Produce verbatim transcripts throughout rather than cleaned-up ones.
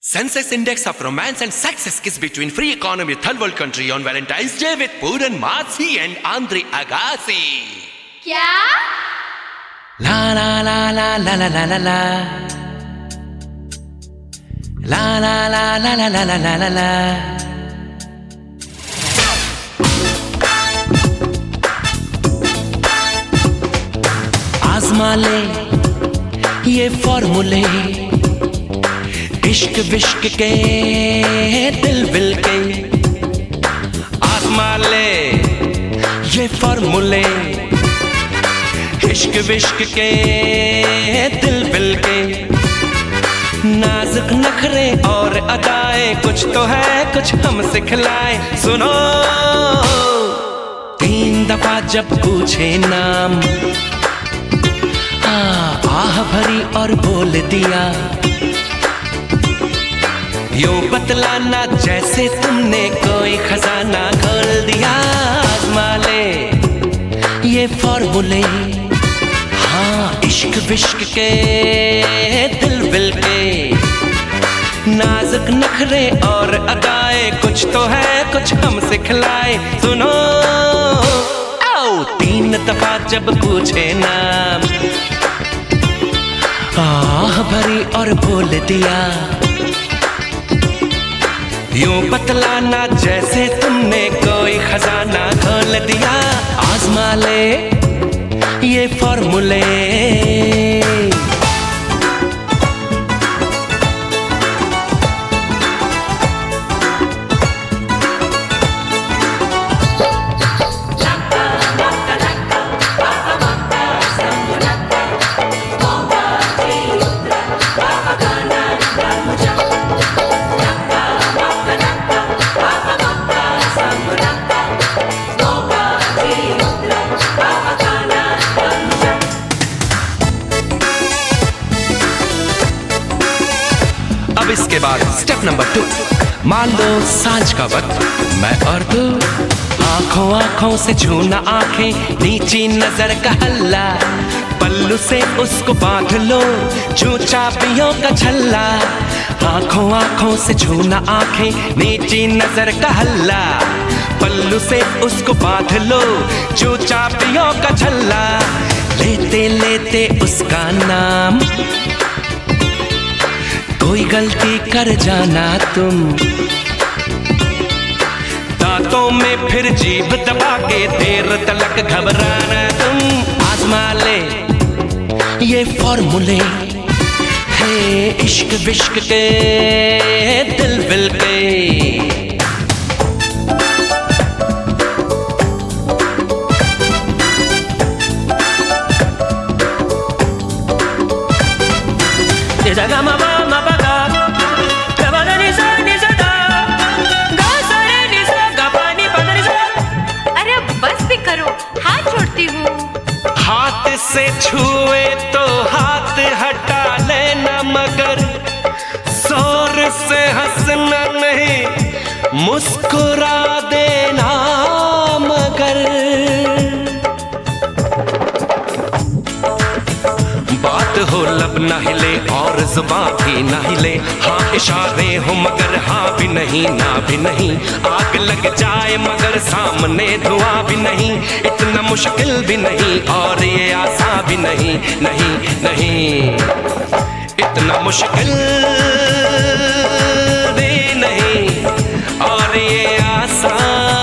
Sensex Index of Romance and Success Kiss between free economy third world country on Valentine's Day with Pooran Maasi and Andre Agassi. क्या? La la la la la la la la la La la la la la la la la la la आज़मा ले ये फॉर्मूले इश्क विश्क के दिल will के आज़मा ले ये फॉर्मूले इश्क विश्क के दिल विल के नाजुक नखरे और अदाएं कुछ तो है कुछ हम सिखलाए सुनो तीन दफा जब पूछे नाम आह भरी और बोल दिया यूं बतलाना जैसे तुमने कोई खजाना खोल दिया आज़मा ले ये फॉर्मूले हाँ इश्क विश्क के दिल विल के नाजुक नखरे और अदाएं कुछ तो है कुछ हम सिखलाए सुनो आओ तीन दफा जब पूछे नाम आह भरी और बोल दिया यूं बतलाना जैसे तुमने कोई खजाना खोल दिया आज़मा ले ये फॉर्मूले अब इसके बाद स्टेप नंबर टू मान लो सांझ का वक्त मैं और तू आंखों आंखों से छूना आंखें नीची नजर का हल्ला पल्लू से उसको बांध लो छू चाबियों का छल्ला आंखों आंखों से छूना आंखें नीची नजर का हल्ला पल्लू से उसको बांध लो छू चाबियों का छल्ला लेते लेते उसका नाम कोई गलती कर जाना तुम दांतों में फिर जीभ दबा के देर तलक घबराना तुम आज़मा ले ये फॉर्मूले है इश्क विश्क के दिल विल के जगह मामा हाथ से छुए तो हाथ हटा लेना मगर जोर से हंसना नहीं मुस्कुरा देना मगर बात हो लब ना हिले और जुबान भी ना हिले हाँ इशारे हो मगर हाँ भी नहीं ना भी नहीं आग लग जाए मगर सामने धुआं भी नहीं इतना मुश्किल भी नहीं और ये आसान भी नहीं नहीं नहीं इतना मुश्किल भी नहीं और ये आसान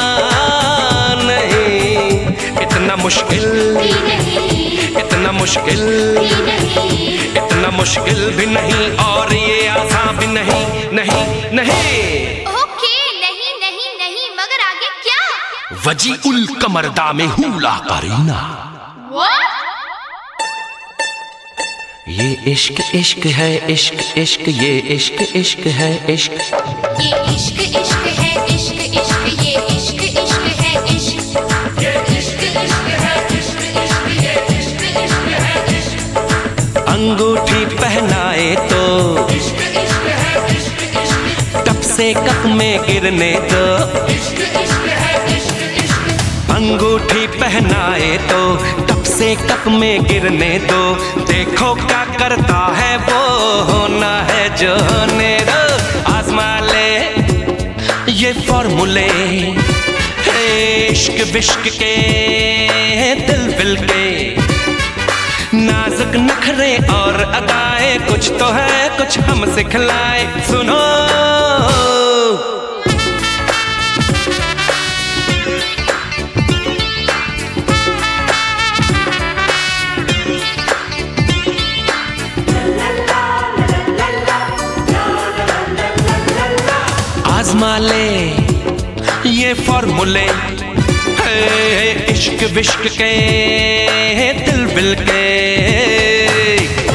नहीं इतना मुश्किल इतना मुश्किल इतना मुश्किल भी नहीं और ये आसान भी नहीं नहीं नहीं ओके नहीं नहीं नहीं मगर आगे क्या वजी उल कमरदा में हुला करीना What? ये इश्क इश्क है इश्क इश्क ये इश्क इश्क है इश्क ये इश्क इश्क है इश्क इश्क ये इश्क इश्क है इश्क ये इश्क इश्क है इश्क इश्क ये इश्क इश्क है इश्क अंगूठी पहनाए तो इश्क इश्क है इश्क इश्क टप से कप में गिरने दो इश्क इश्क है इश्क इश्क अंगूठी पहनाए तो टप से कप में गिरने दो देखो क्या करता है वो होना है जो होने दो फॉर्मूले, इश्क विश्क के दिल विल के, नाजुक नखरे और अदाएं, कुछ तो है कुछ हम सिखलाए। सुनो आजमा ले ये फॉर्मूले, इश्क विश्क के दिल विल के।